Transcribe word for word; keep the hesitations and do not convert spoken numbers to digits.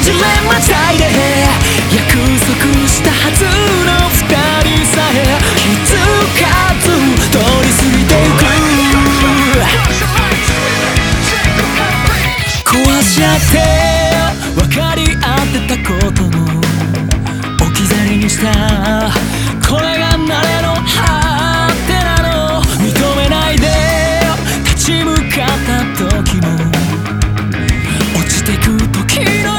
じれまたいで約束したはずの二人さえ気づかず通り過ぎてゆく壊し合って分かり合ってたことも置き去りにした